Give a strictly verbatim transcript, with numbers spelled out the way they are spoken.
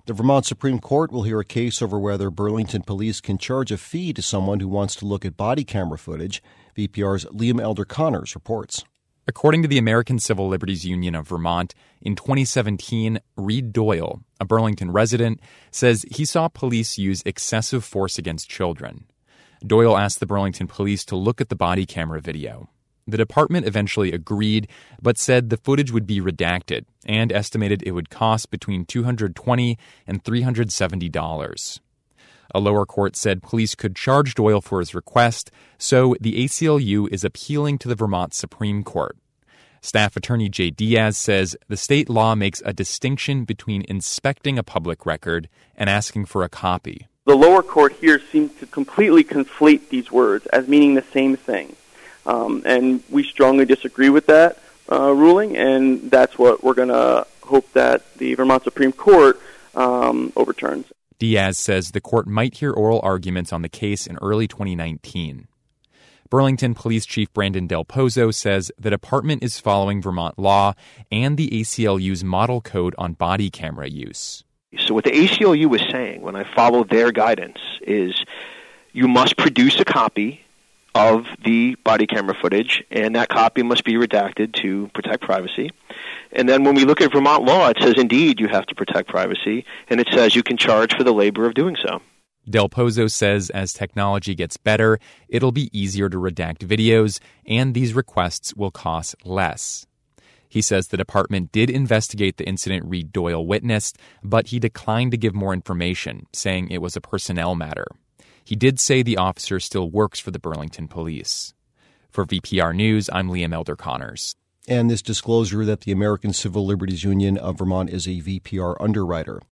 The Vermont Supreme Court will hear a case over whether Burlington police can charge a fee to someone who wants to look at body camera footage. V P R's Liam Elder Connors reports. According to the American Civil Liberties Union of Vermont, in twenty seventeen, Reed Doyle, a Burlington resident, says he saw police use excessive force against children. Doyle asked the Burlington police to look at the body camera video. The department eventually agreed, but said the footage would be redacted and estimated it would cost between two hundred twenty dollars and three hundred seventy dollars. A lower court said police could charge Doyle for his request, so the A C L U is appealing to the Vermont Supreme Court. Staff Attorney Jay Diaz says the state law makes a distinction between inspecting a public record and asking for a copy. The lower court here seems to completely conflate these words as meaning the same thing. Um, and we strongly disagree with that uh, ruling, and that's what we're going to hope that the Vermont Supreme Court um, overturns. Diaz says the court might hear oral arguments on the case in early twenty nineteen. Burlington Police Chief Brandon Del Pozo says the department is following Vermont law and the A C L U's model code on body camera use. So what the A C L U was saying when I followed their guidance is you must produce a copy of the body camera footage, and that copy must be redacted to protect privacy. And then when we look at Vermont law, it says, indeed, you have to protect privacy, and it says you can charge for the labor of doing so. Del Pozo says as technology gets better, it'll be easier to redact videos, and these requests will cost less. He says the department did investigate the incident Reed Doyle witnessed, but he declined to give more information, saying it was a personnel matter. He did say the officer still works for the Burlington Police. For V P R News, I'm Liam Elder Connors. And this disclosure that the American Civil Liberties Union of Vermont is a V P R underwriter.